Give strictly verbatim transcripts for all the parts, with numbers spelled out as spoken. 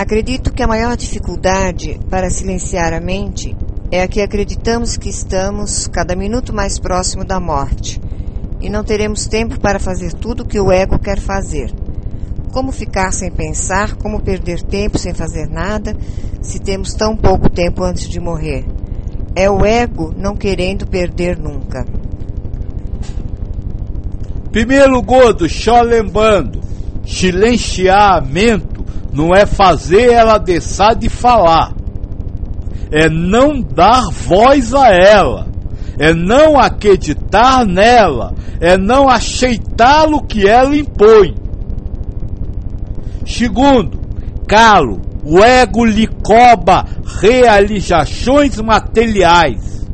Acredito que a maior dificuldade para silenciar a mente é a que acreditamos que estamos cada minuto mais próximo da morte e não teremos tempo para fazer tudo o que o ego quer fazer. Como ficar sem pensar, como perder tempo sem fazer nada, se temos tão pouco tempo antes de morrer? É o ego não querendo perder nunca. Primeiro Godo, só lembrando, silenciamento não é fazer ela deixar de falar, é não dar voz a ela, é não acreditar nela, é não aceitar o que ela impõe. Segundo, calo, o ego lhe cobra realizações materiais.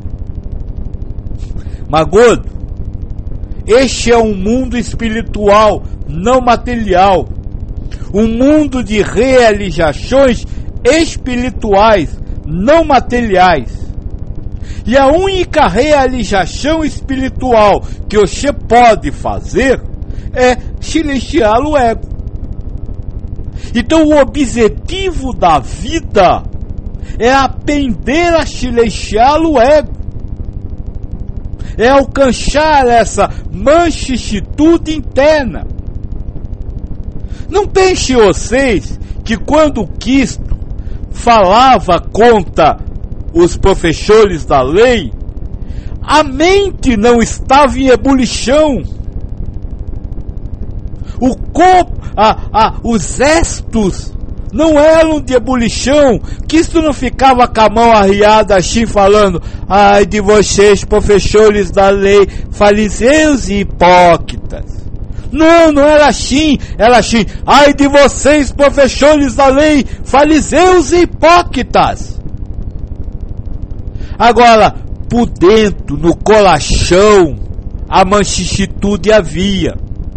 Mas Godo, este é um mundo espiritual, não material. Um mundo de realizações espirituais, não materiais. E a única realização espiritual que você pode fazer é silenciar o ego. Então o objetivo da vida é aprender a silenciar o ego. É alcançar essa manchitude interna. Não pense vocês que quando Cristo falava contra os professores da lei, a mente não estava em ebulição. O corpo, a, a, os gestos não eram de ebulição. Cristo não ficava com a mão arriada assim falando: ai de vocês, professores da lei, fariseus e hipócritas. Não, não era assim, era assim: ai de vocês, professores da lei, fariseus e hipócritas. Agora, por dentro, no coração, a manchitude havia.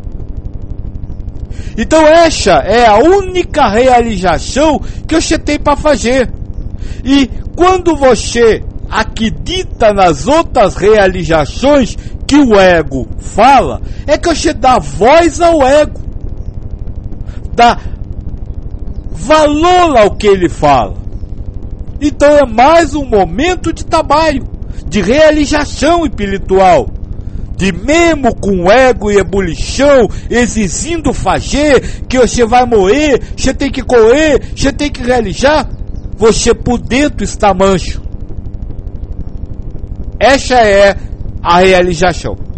Então essa é a única realização que você tem para fazer. E quando você acredita nas outras realizações que o ego fala, é que você dá voz ao ego, dá valor ao que ele fala. Então é mais um momento de trabalho, de realização espiritual, de mesmo com ego e ebulição, exigindo fazer, que você vai morrer, você tem que correr, você tem que realizar, você por dentro está mancho. Essa é a realização.